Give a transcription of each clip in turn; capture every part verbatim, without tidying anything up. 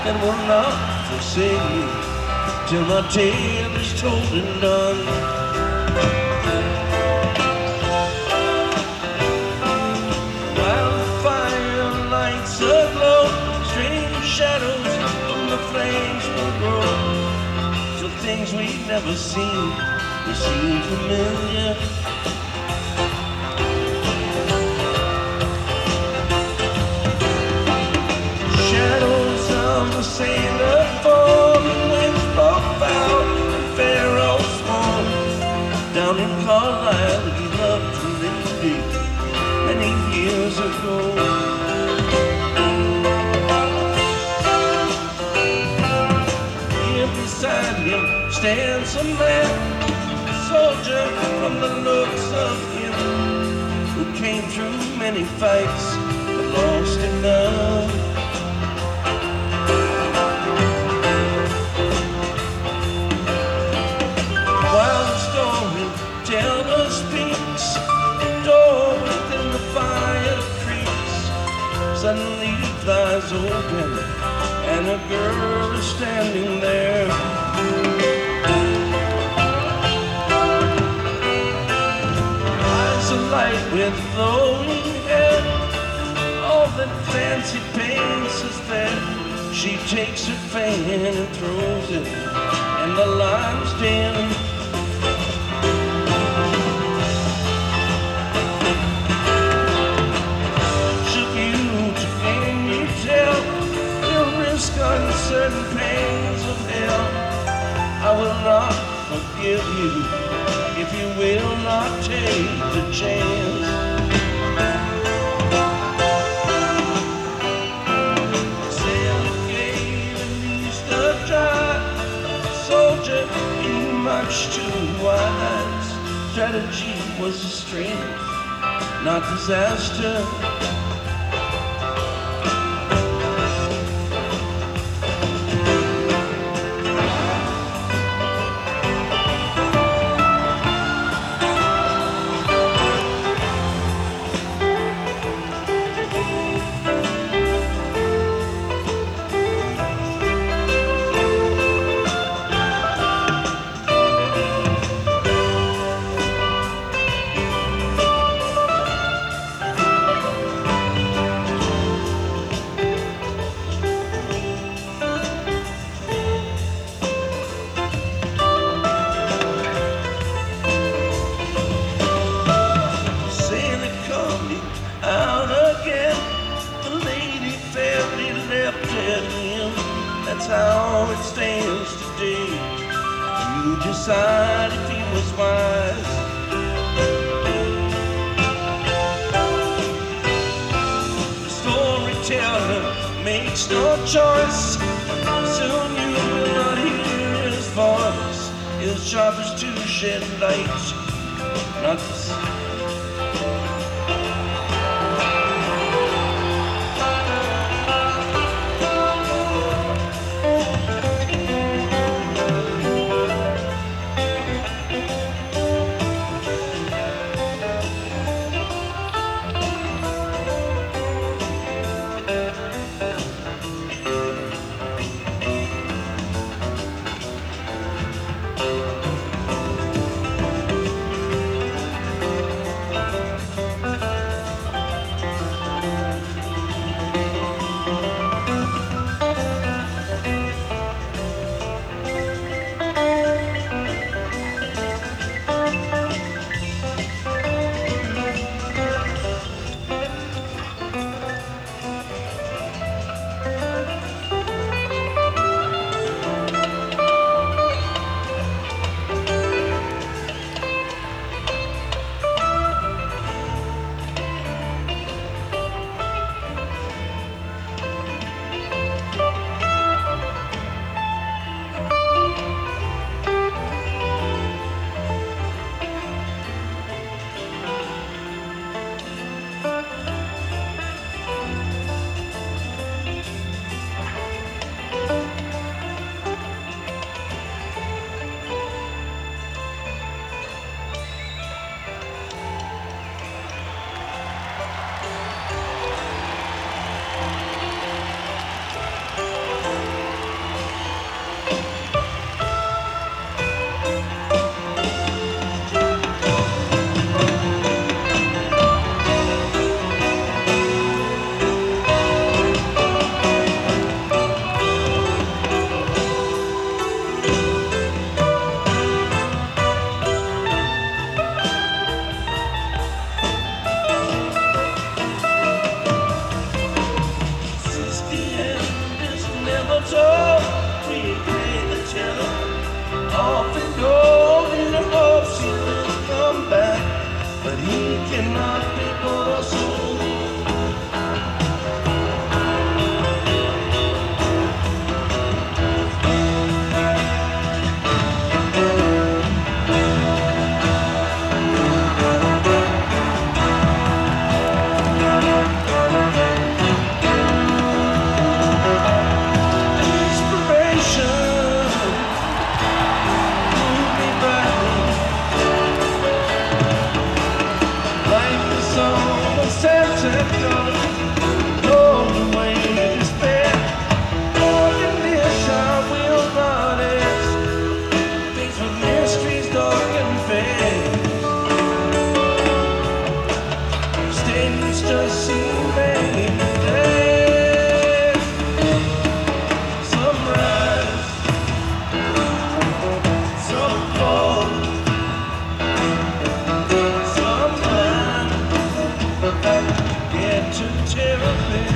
and will not forsake me till my tale is told and done. While the fire lights aglow, strange shadows from the flames will grow, till things we've never seen will seem familiar. Shadows of the sailor fall, the winds blow out, and Pharaoh's sworn. Down in Carlisle he loved a lady many years ago. Here beside him stands a man, a soldier from the looks of him, who came through many fights but lost in love. Suddenly flies open, and a girl is standing there. Eyes alight with glowing hair, all that fancy paints is there. She takes her fan and throws it, and the lion's den. Uncertain pains of hell. I will not forgive you if you will not take the chance. Sailor gave and east a dry, soldier he much too wise. Strategy was a strength, not disaster. That's how it stands today. You decide if he was wise. The storyteller makes no choice. Soon you will not hear his voice. His job is to shed light, not to but he cannot be put aside. Just seem many days. Some rise, some fall, some climb, get to therapy.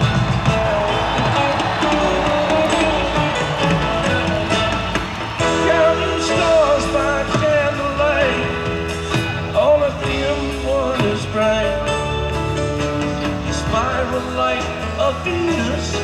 Counting stars by candlelight, all of them one is bright. Spiral light of Venus